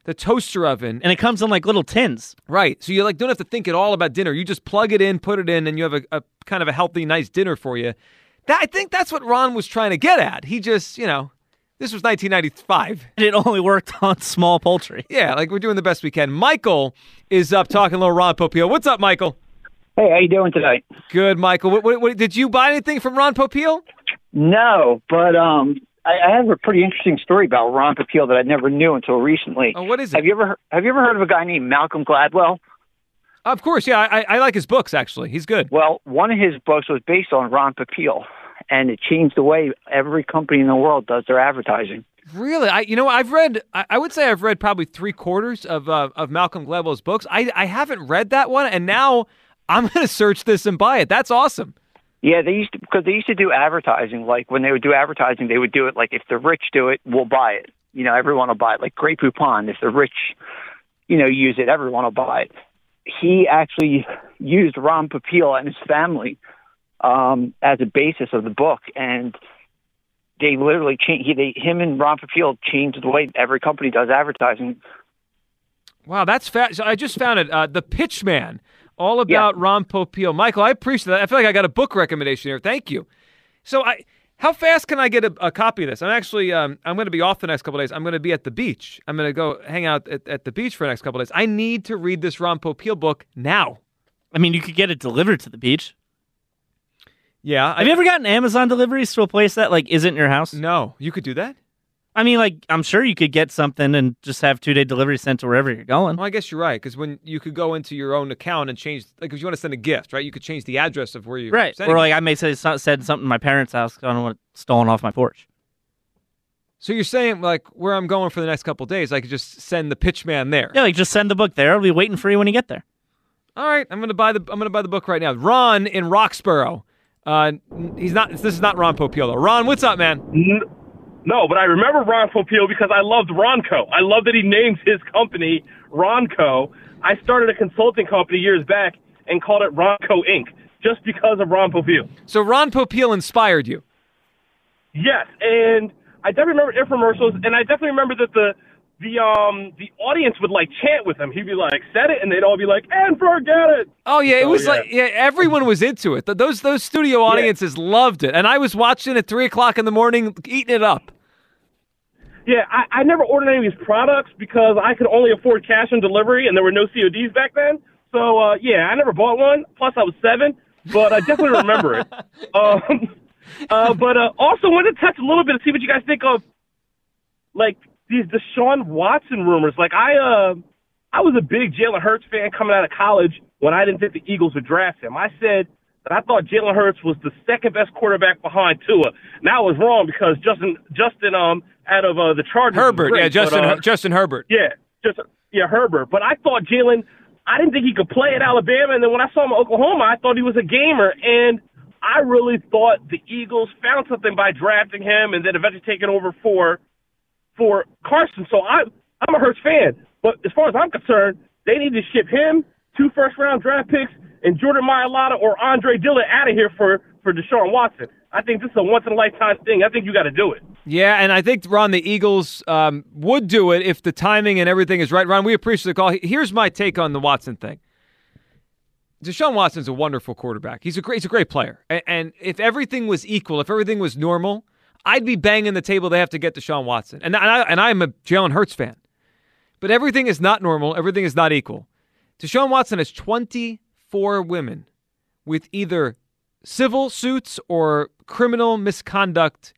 the toaster oven. And it comes in like little tins. Right. So you like don't have to think at all about dinner. You just plug it in, put it in, and you have a, a kind of a healthy, nice dinner for you. That, I think that's what Ron was trying to get at. He just, you know, this was nineteen ninety-five. And it only worked on small poultry. Yeah, like we're doing the best we can. Michael is up talking a little Ron Popeil. What's up, Michael? Hey, how you doing tonight? Good, Michael. What, what, what, did you buy anything from Ron Popeil? No, but um, I, I have a pretty interesting story about Ron Popeil that I never knew until recently. Oh, what is it? Have you ever Have you ever heard of a guy named Malcolm Gladwell? Of course, yeah. I, I like his books, actually. He's good. Well, one of his books was based on Ron Popeil, and it changed the way every company in the world does their advertising. Really? I, you know, I've read, I, I would say I've read probably three quarters of uh, of Malcolm Gladwell's books. I, I haven't read that one, and now I'm going to search this and buy it. That's awesome. Yeah, they used to, because they used to do advertising. Like when they would do advertising, they would do it like if the rich do it, we'll buy it. You know, everyone will buy it. Like Grey Poupon, if the rich, you know, use it, everyone will buy it. He actually used Ron Popeil and his family um, as a basis of the book, and they literally changed. He, they, him and Ron Popeil changed the way every company does advertising. Wow, that's fast. So I just found it. Uh, the Pitchman. All about yeah. Ron Popeil. Michael, I appreciate that. I feel like I got a book recommendation here. Thank you. So I, how fast can I get a, a copy of this? I'm actually, um, I'm going to be off the next couple of days. I'm going to be at the beach. I'm going to go hang out at, at the beach for the next couple of days. I need to read this Ron Popeil book now. I mean, you could get it delivered to the beach. Yeah. Have I, you ever gotten Amazon deliveries to a place that like isn't your house? No. You could do that? I mean, like, I'm sure you could get something and just have two-day delivery sent to wherever you're going. Well, I guess you're right, because when you could go into your own account and change, like, if you want to send a gift, right, you could change the address of where you're right. sending Or, like, I may say said something to my parents' house because I don't want it stolen off my porch. So you're saying, like, where I'm going for the next couple of days, I could just send the Pitchman there? Yeah, like, just send the book there. I'll be waiting for you when you get there. All right, I'm gonna buy the I'm gonna buy the book right now. Ron in Roxborough. Uh, he's not. This is not Ron Popeil, though. Ron, what's up, man? No, but I remember Ron Popeil because I loved Ronco. I love that he named his company Ronco. I started a consulting company years back and called it Ronco Incorporated just because of Ron Popeil. So Ron Popeil inspired you? Yes, and I definitely remember infomercials, and I definitely remember that the the um the audience would like chant with him. He'd be like, "Said it," and they'd all be like, "And forget it." Oh yeah, it so, was yeah. like yeah, everyone was into it. Those those studio audiences yeah. loved it, and I was watching at three o'clock in the morning, eating it up. Yeah, I, I never ordered any of these products because I could only afford cash on delivery, and there were no C O Ds back then. So uh, yeah, I never bought one. Plus, I was seven, but I definitely remember it. Um, uh, but uh, also wanted to touch a little bit and see what you guys think of, like, these Deshaun Watson rumors. Like, I uh, I was a big Jalen Hurts fan coming out of college when I didn't think the Eagles would draft him. I said that I thought Jalen Hurts was the second best quarterback behind Tua. Now I was wrong because Justin Justin um out of uh, the Chargers. Herbert, great, yeah, Justin but, uh, Justin Herbert. Yeah, just yeah, Herbert. But I thought Jalen, I didn't think he could play at Alabama, and then when I saw him at Oklahoma, I thought he was a gamer, and I really thought the Eagles found something by drafting him and then eventually taking over for for Carson. So I, I'm a Hurts fan. But as far as I'm concerned, they need to ship him, two first-round draft picks, and Jordan Mailata or Andre Dillard out of here for, for Deshaun Watson. I think this is a once-in-a-lifetime thing. I think you got to do it. Yeah, and I think, Ron, the Eagles um, would do it if the timing and everything is right. Ron, we appreciate the call. Here's my take on the Watson thing. Deshaun Watson's a wonderful quarterback. He's a great, he's a great player. And, and if everything was equal, if everything was normal, I'd be banging the table they have to get Deshaun Watson. And, and, I, and I'm a Jalen Hurts fan. But everything is not normal. Everything is not equal. Deshaun Watson has twenty-four women with either civil suits or criminal misconduct,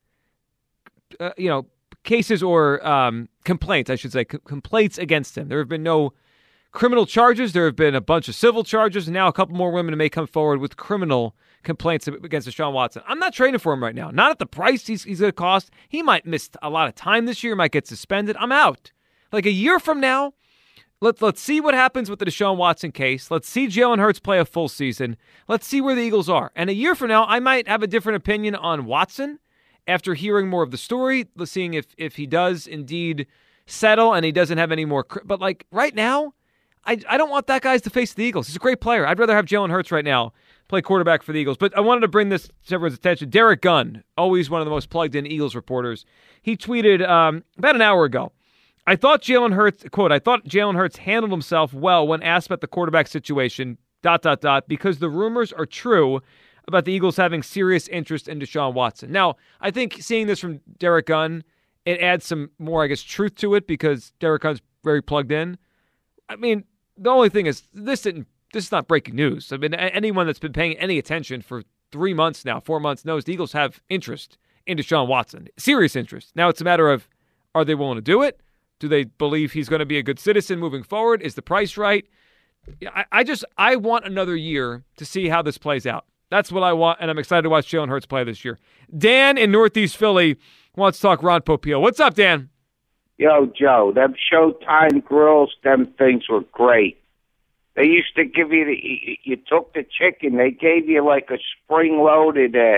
uh, you know, cases or um, complaints, I should say, c- complaints against him. There have been no criminal charges. There have been a bunch of civil charges, and now a couple more women may come forward with criminal complaints against Deshaun Watson. I'm not trading for him right now. Not at the price he's, he's going to cost. He might miss a lot of time this year, might get suspended. I'm out. Like a year from now, let's, let's see what happens with the Deshaun Watson case. Let's see Jalen Hurts play a full season. Let's see where the Eagles are. And a year from now, I might have a different opinion on Watson after hearing more of the story, seeing if, if he does indeed settle and he doesn't have any more. But like right now, I, I don't want that guy to face the Eagles. He's a great player. I'd rather have Jalen Hurts right now play quarterback for the Eagles. But I wanted to bring this to everyone's attention. Derek Gunn, always one of the most plugged-in Eagles reporters, he tweeted um, about an hour ago, I thought Jalen Hurts, quote, I thought Jalen Hurts handled himself well when asked about the quarterback situation, dot, dot, dot, because the rumors are true about the Eagles having serious interest in Deshaun Watson. Now, I think seeing this from Derek Gunn, it adds some more, I guess, truth to it because Derek Gunn's very plugged in. I mean, the only thing is, this didn't, this is not breaking news. I mean, anyone that's been paying any attention for three months now, four months, knows the Eagles have interest in Deshaun Watson. Serious interest. Now it's a matter of, are they willing to do it? Do they believe he's going to be a good citizen moving forward? Is the price right? I, I just, I want another year to see how this plays out. That's what I want, and I'm excited to watch Jalen Hurts play this year. Dan in Northeast Philly wants to talk Ron Popeil. What's up, Dan? Yo, Joe, them Showtime grills, them things were great. They used to give you, the, you, you took the chicken, they gave you like a spring-loaded uh,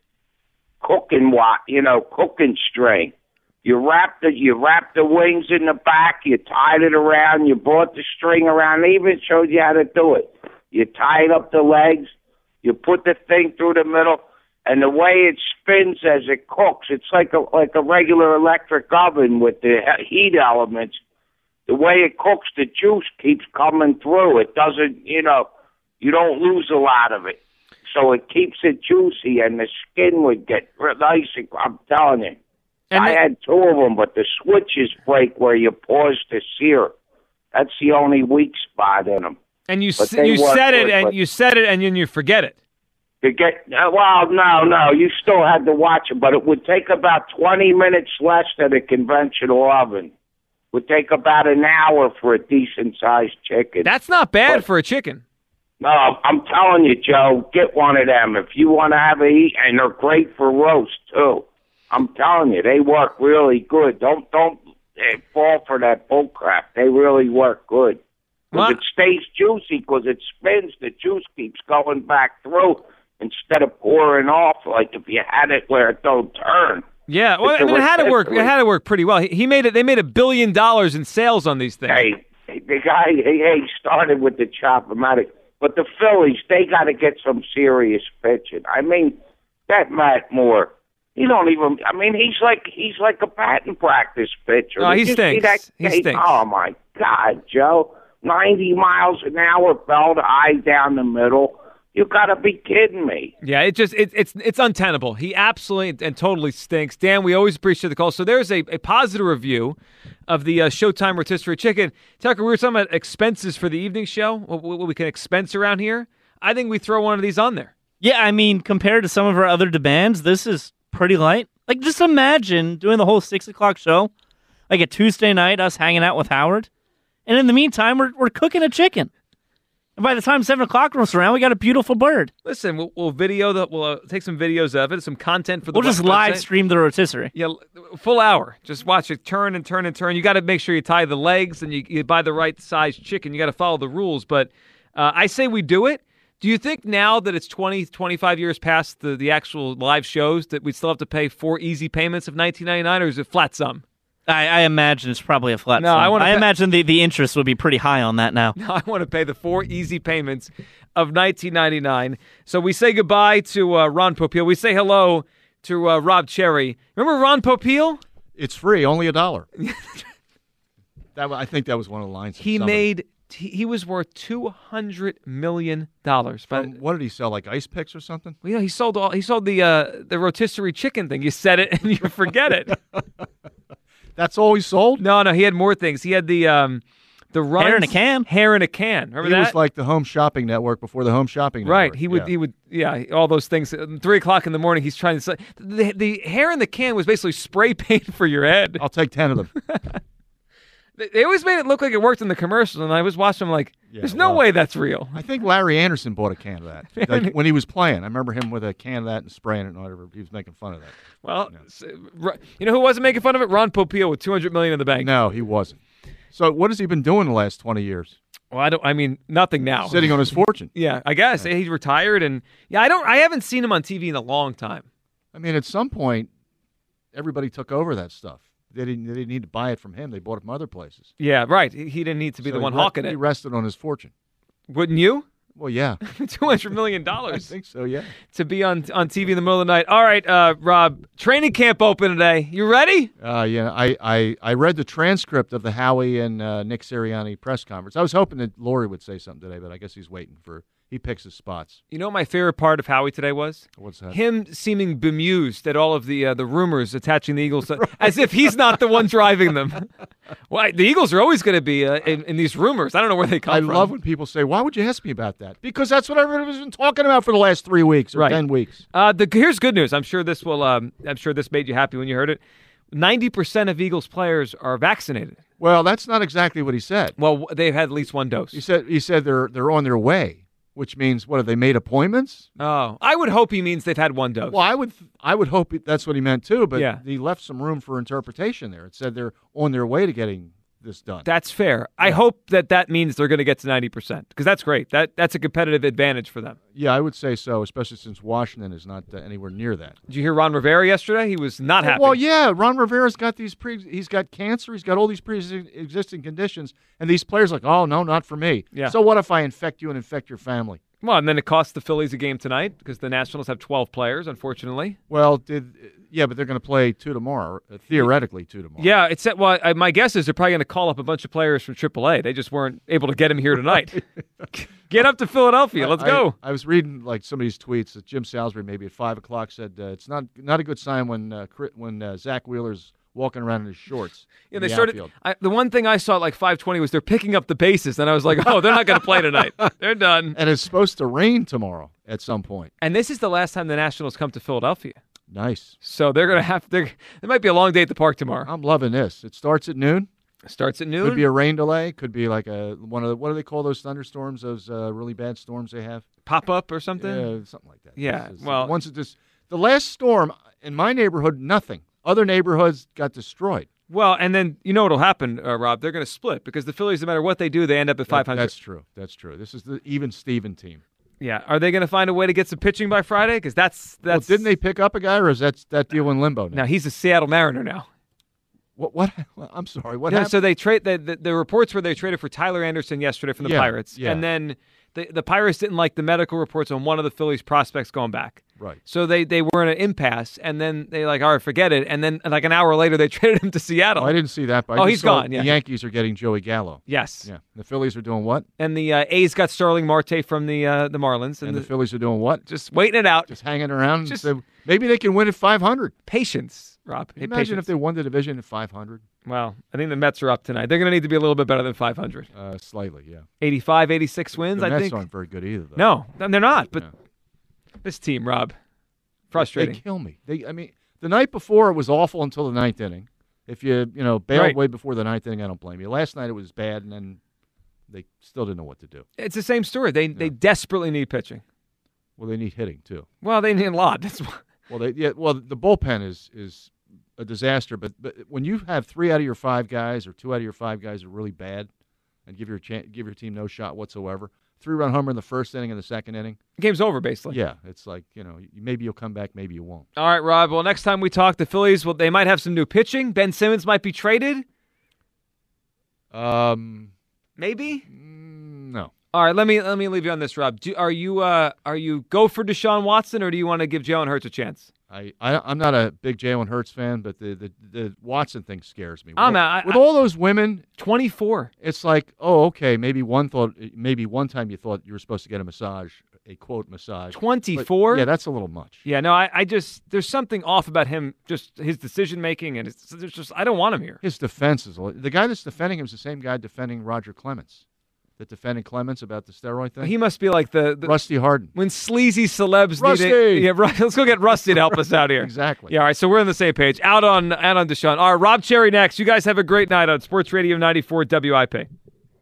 cooking wat, you know, cooking string. You wrapped the you wrapped the wings in the back. You tied it around. You brought the string around. They even showed you how to do it. You tied up the legs. You put the thing through the middle, and the way it spins as it cooks, it's like a like a regular electric oven with the heat elements. The way it cooks, the juice keeps coming through. It doesn't, you know, you don't lose a lot of it. So it keeps it juicy, and the skin would get nice. I'm telling you. And I then, had two of them, but the switches break where you pause to sear. That's the only weak spot in them. And you you said it, and you said it, and then you forget it. To get well, no, no, you still had to watch it, but it would take about twenty minutes less than a conventional oven. It would take about an hour for a decent sized chicken. That's not bad but, for a chicken. No, I'm telling you, Joe, get one of them if you want to have a eat, and they're great for roast too. I'm telling you, they work really good. Don't don't eh, fall for that bull crap. They really work good. Because it stays juicy because it spins. The juice keeps going back through instead of pouring off like if you had it where it don't turn. Yeah, well, I mean, it had to work. It had to work pretty well. He, he made it. They made a billion dollars in sales on these things. Hey, the guy he, he started with the Chop-O-Matic, but the Phillies, they got to get some serious pitching. I mean, that Matt Moore. You don't even. I mean, he's like he's like a batting practice pitcher. No, he stinks. That, he hey, stinks. Oh my God, Joe! Ninety miles an hour, bell to eye down the middle. You got to be kidding me. Yeah, it just it, it's it's untenable. He absolutely and totally stinks. Dan, we always appreciate the call. So there's a, a positive review of the uh, Showtime Rotisserie Chicken. Tucker, we were talking about expenses for the evening show. What, what we can expense around here. I think we throw one of these on there. Yeah, I mean, compared to some of our other demands, this is pretty light. Like, just imagine doing the whole six o'clock show, like a Tuesday night, us hanging out with Howard, and in the meantime, we're we're cooking a chicken. And by the time seven o'clock rolls around, we got a beautiful bird. Listen, we'll, we'll video the we'll uh, take some videos of it, some content for the. We'll just website. live stream the rotisserie. Yeah, full hour. Just watch it turn and turn and turn. You got to make sure you tie the legs and you, you buy the right size chicken. You got to follow the rules. But uh, I say we do it. Do you think now that it's twenty, twenty-five years past the, the actual live shows that we still have to pay four easy payments of nineteen ninety-nine, or is it flat sum? I, I imagine it's probably a flat no, sum. I, I pay- imagine the, the interest would be pretty high on that now. No, I want to pay the four easy payments of nineteen ninety-nine. So we say goodbye to uh, Ron Popeil. We say hello to uh, Rob Cherry. Remember Ron Popeil? It's free, only a dollar. that I think that was one of the lines. He made... He was worth two hundred million dollars. But what did he sell, like ice picks or something? Well, yeah, he sold all. He sold the uh, the rotisserie chicken thing. You said it and you forget it. That's all he sold? No, no, he had more things. He had the um, the runs, hair in a can. Hair in a can. Remember he that? He was like the Home Shopping Network before the Home Shopping Network. Right. He would. Yeah. He would. Yeah. All those things. At Three o'clock in the morning. He's trying to say the the hair in the can was basically spray paint for your head. I'll take ten of them. They always made it look like it worked in the commercials, and I was watching them like, yeah, there's no well, way that's real. I think Larry Anderson bought a can of that like, when he was playing. I remember him with a can of that and spraying it and whatever. He was making fun of that. Well, yeah. You know who wasn't making fun of it? Ron Popeil with two hundred million dollars in the bank. No, he wasn't. So what has he been doing the last twenty years? Well, I don't. I mean, nothing now. Sitting on his fortune. Yeah, I guess yeah. He's retired, and yeah, I don't. I haven't seen him on T V in a long time. I mean, at some point, everybody took over that stuff. They didn't, they didn't need to buy it from him. They bought it from other places. Yeah, right. He, he didn't need to be so the one re- hawking it. He rested on his fortune. Wouldn't you? Well, yeah. two hundred million dollars. I think so, yeah. To be on on T V in the middle of the night. All right, uh, Rob, training camp open today. You ready? Uh, yeah, I, I, I read the transcript of the Howie and uh, Nick Sirianni press conference. I was hoping that Laurie would say something today, but I guess he's waiting for he picks his spots. You know what my favorite part of Howie today was? What's that? Him seeming bemused at all of the uh, the rumors attaching the Eagles, to, as if he's not the one driving them. Well, the Eagles are always going to be uh, in, in these rumors. I don't know where they come I from. I love when people say, why would you ask me about that? Because that's what everyone's been talking about for the last three weeks or right. ten weeks. Uh, the, here's good news. I'm sure this will. Um, I'm sure this made you happy when you heard it. ninety percent of Eagles players are vaccinated. Well, that's not exactly what he said. Well, they've had at least one dose. He said he said they're they're on their way. Which means, what, have they made appointments? Oh, I would hope he means they've had one dose. Well, I would I would hope that's what he meant, too, but yeah. he left some room for interpretation there. It said they're on their way to getting this done. That's fair. Yeah. I hope that that means they're going to get to ninety percent, because that's great. That That's a competitive advantage for them. Yeah, I would say so, especially since Washington is not uh, anywhere near that. Did you hear Ron Rivera yesterday? He was not happy. Well, yeah, Ron Rivera's got these pre he's got cancer, he's got all these pre-existing conditions, and these players are like, oh, no, not for me. Yeah. So what if I infect you and infect your family? Well, and then it costs the Phillies a game tonight because the Nationals have twelve players, unfortunately. Well, did yeah, but they're going to play two tomorrow, uh, theoretically two tomorrow. Yeah, it's well. I, my guess is they're probably going to call up a bunch of players from triple A. They just weren't able to get him here tonight. Get up to Philadelphia. Let's I, go. I, I was reading like some of these tweets that Jim Salisbury maybe at five o'clock said uh, it's not not a good sign when uh, when uh, Zach Wheeler's walking around in his shorts. Yeah, they the started. I, the one thing I saw at like five twenty was they're picking up the bases, and I was like, oh, they're not going to play tonight. They're done. And it's supposed to rain tomorrow at some point. And this is the last time the Nationals come to Philadelphia. Nice. So they're going to have. There might be a long day at the park tomorrow. I'm loving this. It starts at noon. Starts at noon. Could be a rain delay. Could be like a one of the, what do they call those thunderstorms? Those uh, really bad storms they have. Pop up or something. Yeah, something like that. Yeah. It's, well, once it just the last storm in my neighborhood, nothing. Other neighborhoods got destroyed. Well, and then you know what'll happen, uh, Rob? They're going to split because the Phillies, no matter what they do, they end up at five hundred. That, that's true. That's true. This is the even Steven team. Yeah. Are they going to find a way to get some pitching by Friday? Because that's that's. Well, didn't they pick up a guy, or is that that deal in limbo now? Now he's a Seattle Mariner now. What? What? I'm sorry. What yeah, happened? So they trade the, the the reports were they traded for Tyler Anderson yesterday from the yeah, Pirates, yeah. and then the the Pirates didn't like the medical reports on one of the Phillies prospects going back. Right. So they, they were in an impasse, and then they like, all right, forget it. And then like an hour later, they traded him to Seattle. Oh, I didn't see that. But I oh, just he's saw gone. Yeah. The Yankees are getting Joey Gallo. Yes. Yeah. The Phillies are doing what? And the uh, A's got Starling Marte from the uh, the Marlins, and, and the, the Phillies are doing what? Just waiting it out, just hanging around. Just so maybe they can win at five hundred. Patience, Rob. Hey, Imagine patience. if they won the division at five hundred. Well, I think the Mets are up tonight. They're going to need to be a little bit better than five hundred. Uh, slightly, yeah. eighty-five, eighty-six wins, the I Mets think. aren't very good either, though. No, they're not. But no. This team, Rob, frustrating. They kill me. They, I mean, the night before it was awful until the ninth inning. If you, you know, bailed right. way before the ninth inning, I don't blame you. Last night it was bad, and then they still didn't know what to do. It's the same story. They yeah. they desperately need pitching. Well, they need hitting too. Well, they need a lot. That's why. Well, they yeah. Well, the bullpen is is a disaster. But but when you have three out of your five guys or two out of your five guys are really bad, and give your cha- give your team no shot whatsoever. Three run homer in the first inning and the second inning. Game's over, basically. Yeah, it's like, you know, maybe you'll come back, maybe you won't. All right, Rob. Well, next time we talk, the Phillies, well, they might have some new pitching. Ben Simmons might be traded. Um, maybe. No. All right, let me let me leave you on this, Rob. Do, are you uh are you go for Deshaun Watson, or do you want to give Jalen Hurts a chance? I, I I'm not a big Jalen Hurts fan, but the, the, the Watson thing scares me. With, I'm all, not, I, with all those women, twenty-four. It's like, oh, okay, maybe one thought, maybe one time you thought you were supposed to get a massage, a quote massage. twenty-four. But, yeah, that's a little much. Yeah, no, I, I just there's something off about him, just his decision making, and it's there's just I don't want him here. His defense is the guy that's defending him is the same guy defending Roger Clemens. That defending Clemens about the steroid thing? He must be like the, the Rusty Harden. When sleazy celebs Rusty. need it. Yeah, let's go get Rusty to help us out here. Exactly. Yeah, all right, so we're on the same page. Out on out on Deshaun. All right, Rob Cherry next. You guys have a great night on Sports Radio ninety-four W I P.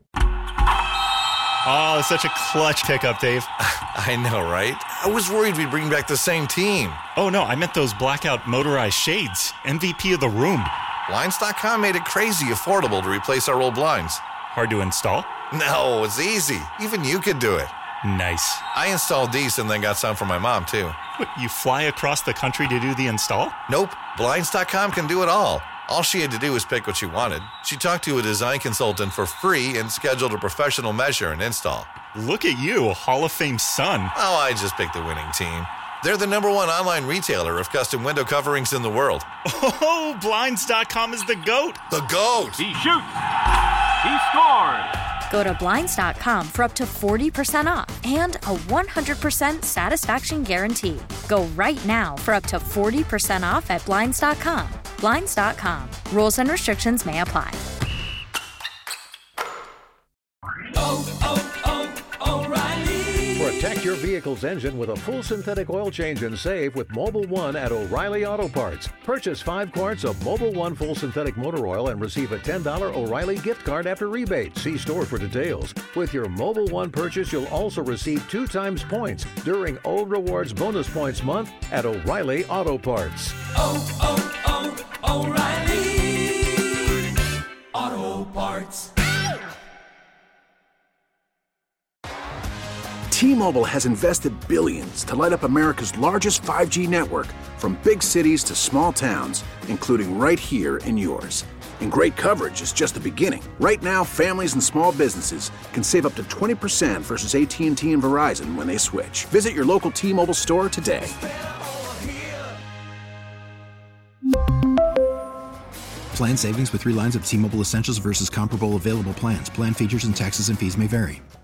Oh, it's such a clutch pickup, Dave. I know, right? I was worried we'd bring back the same team. Oh, no, I meant those blackout motorized shades. M V P of the room. Blinds dot com made it crazy affordable to replace our old blinds. Hard to install? No, it's easy. Even you could do it. Nice. I installed these and then got some for my mom, too. What, you fly across the country to do the install? Nope. Blinds dot com can do it all. All she had to do was pick what she wanted. She talked to a design consultant for free and scheduled a professional measure and install. Look at you, a Hall of Fame son. Oh, I just picked the winning team. They're the number one online retailer of custom window coverings in the world. Oh, Blinds dot com is the GOAT. The GOAT! He shoots! He scores! Go to Blinds dot com for up to forty percent off and a one hundred percent satisfaction guarantee. Go right now for up to forty percent off at Blinds dot com. Blinds dot com. Rules and restrictions may apply. Oh, oh, oh, O'Reilly. Protect your vehicle's engine with a full synthetic oil change and save with Mobil one at O'Reilly Auto Parts. Purchase five quarts of Mobil one full synthetic motor oil and receive a ten dollars O'Reilly gift card after rebate. See store for details. With your Mobil one purchase, you'll also receive two times points during O Rewards Bonus Points Month at O'Reilly Auto Parts. Oh, oh, oh, O'Reilly Auto Parts. T-Mobile has invested billions to light up America's largest five G network, from big cities to small towns, including right here in yours. And great coverage is just the beginning. Right now, families and small businesses can save up to twenty percent versus A T and T and Verizon when they switch. Visit your local T-Mobile store today. Plan savings with three lines of T-Mobile Essentials versus comparable available plans. Plan features and taxes and fees may vary.